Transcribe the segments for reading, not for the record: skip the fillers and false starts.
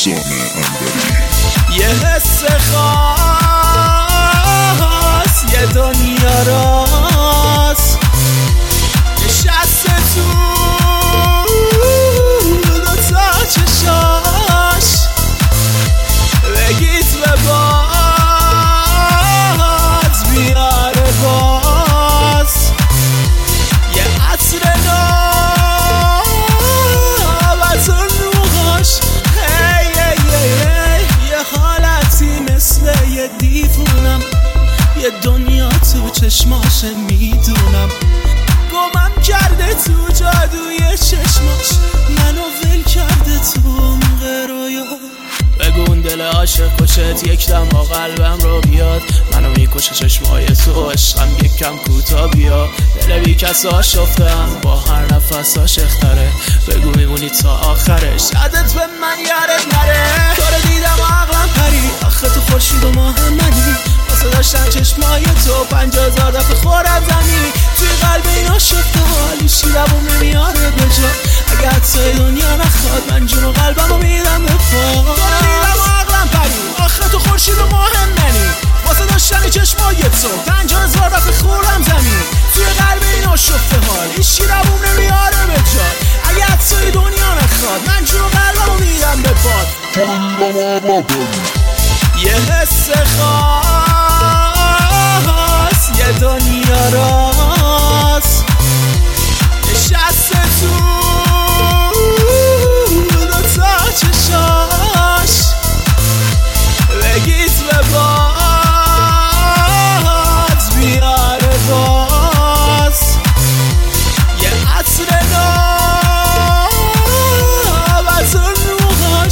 افسانه انبری. یه حس خاص یه دنیا راست نشسته تو دوتا چشاش، بگید به باز بیاره باز یه عطر ناب از اون روحاش. یه حالتی مثل یه دیوونم، یه دنیا تو چشماشه میدونم، گمم کرده تو جادوی چشماش، منو ول کرده تو عمق رویا. بگو اون دل عاشق کشت یک دم با قلبم رو بیاد، منو میکشه چشمای تو، عشقم یک کم کوتا بیا. دل بی کس آشفتم با هر نفس عاشق‌تره، بگو میمونی تا آخرش، یادت به من یادت نره. تو رو دیدم و عقلم پرید، آخه تو خورشید و ماه منی، واسه داشتن چشمای تو 50,000 دفعه خورم زمین. توی قلب این آشفته حالی شیرم نمیاره به جا، اگه حدسای دنیا نخواد من جون و قلبم رو میدم به پا. تو رو دیدم و عقلم پرید، آخه تو خورشید و ماه منی، واسه داشتن چشمای تو 50,000 دفعه خورم زمین. توی قلب این آشفته حالی شیرم نمیاره به جا، اگه حدسای دنیا نخواد من جون و قلبم رو میدم به پا. یه حس خاص یه دنیا راست نشسته تو دوتا چشاش، بگید به باز بیاره باز یه عطر ناب از اون روحاش.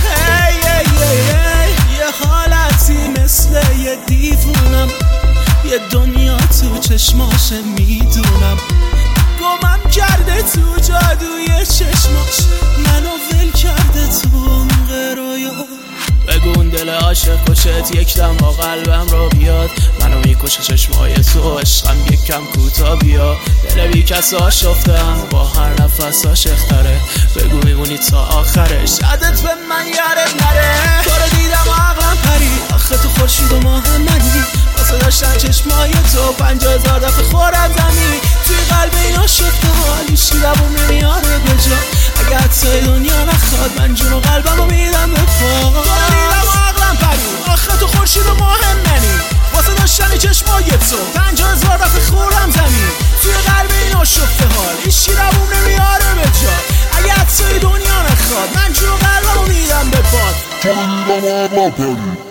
مثل یه دیوونم، یه دنیا تو چشماشه میدونم، گمم کرده تو جادوی چشماش، منو ول کرده تو عمق رویا. بگو اون دل عاشق کشت یک دم با قلبم رو بیاد، منو میکشه چشمای تو، عشقم یک کم کوتا بیا. دل بی کس آشفتم با هر نفس عاشق‌تره، بگو میمونی تا آخرش، یادت به من یادت نره. تو رو دیدم و عقلم پرید، آخه تو خورشید و ماه منی، واسه داشتن چشمای تو 50,000 دفعه خورم زمین. توی قلب این آشفته حالی شیرم نمیاره به جا، اگه حدسای دنیا نخواد من جون و قلبم رو میدم به پا. تو رو دیدم و عقلم پرید، آخه تو خورشید و ماه منی، واسه داشتن چشمای تو 50,000 دفعه خورم زمین. توی قلب این آشفته حالی شیرم نمیاره به جا، اگه حدسای دنیا نخواد من جون و قلبم رو میدم به پا.